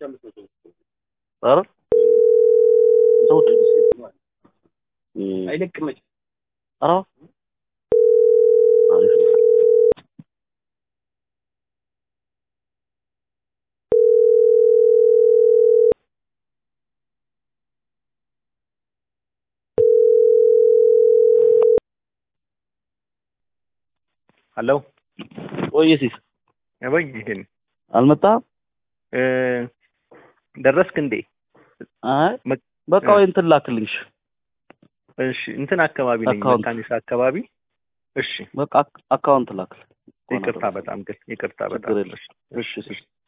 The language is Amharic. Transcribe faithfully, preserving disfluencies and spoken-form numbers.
ኧረ ዘውድ አይለቅም ኧረ አሪፍ ነው ሄሎ ወይሲስ ወይ ይሄን አልመጣም እ ደረስክ እንዴ? አይ በቃ ወይ እንትን ላክልኝሽ እሺ እንትን አካባቢ ነኝ መካኒሳ አካባቢ እሺ በቃ አካውንት ላክል ይቅርታ በጣም ግን ይቅርታ በጣም እሺ እሺ